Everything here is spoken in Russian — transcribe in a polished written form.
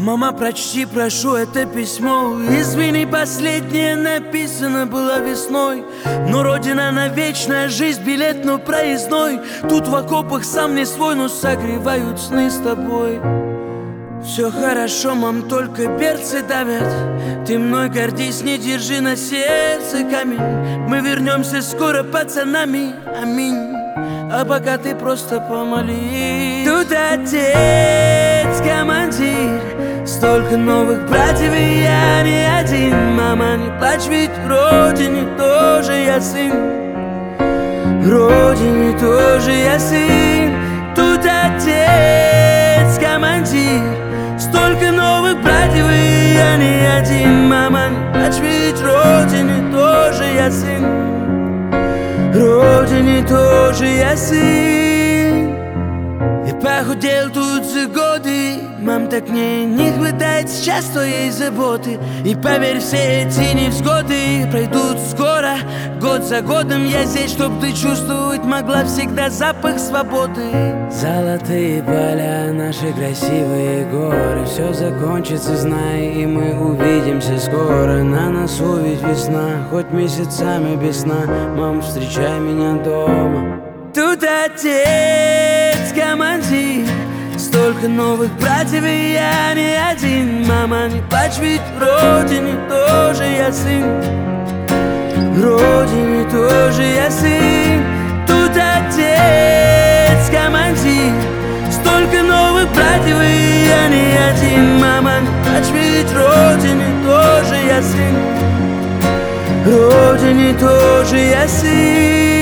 Мама, прочти, прошу, это письмо. Извини, последнее написано было весной. Но родина на вечная жизнь, билет, но проездной. Тут в окопах сам не свой, но согревают сны с тобой. Все хорошо, мам, только перцы давят. Ты мной гордись, не держи на сердце камень. Мы вернемся скоро пацанами, аминь. А пока ты просто помоли. Тут отец, командир, столько новых братьев, и я не один. Мама, не плачь, ведь в родине тоже я сын. В родине тоже я сын. Тут отец, командир, столько новых братьев, и я не один. Мама, не плачь, ведь в родине тоже я сын. В родине тоже я сын. Я похудел тут за годы. Мам, так мне не хватает сейчас твоей заботы. И поверь, все эти невзгоды пройдут скоро. Год за годом я здесь, чтоб ты чувствовать могла всегда запах свободы. Золотые поля, наши красивые горы. Все закончится, знай, и мы увидимся скоро. На носу ведь весна, хоть месяцами без сна. Мам, встречай меня дома. Тут отец, командир, столько новых братьев, и я не один. Мама, не плачь, ведь в родине тоже я сын. В родине тоже я сын. Тут отец, командир, столько новых братьев, и я не один. Мама, не плачь, ведь в родине тоже я сын. В родине тоже я сын.